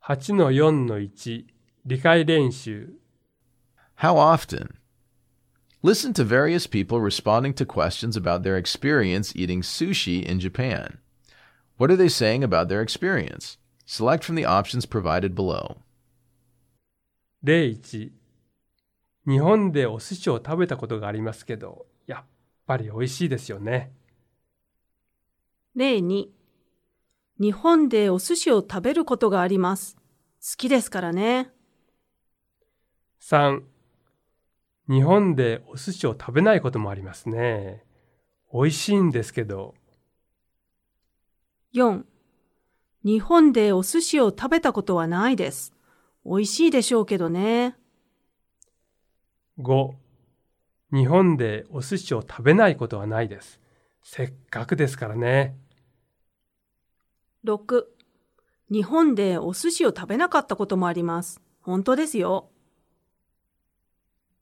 8-4-1 理解練習 How often? Listen to various people responding to questions about their experience eating sushi in Japan. What are they saying about their experience? Select from the options provided below. 例1、日本でお寿司を食べたことがありますけど、やっぱり美味しいですよね。 例2、日本でお寿司を食べることがあります。好きですからね。 3、日本でお寿司を食べないこともありますね。美味しいんですけど。 4、日本でお寿司を食べたことはないです。美味しいでしょうけどね。 5、日本でお寿司を食べないことはないです。せっかくですからね。 6、日本でお寿司を食べなかったこともあります。本当ですよ。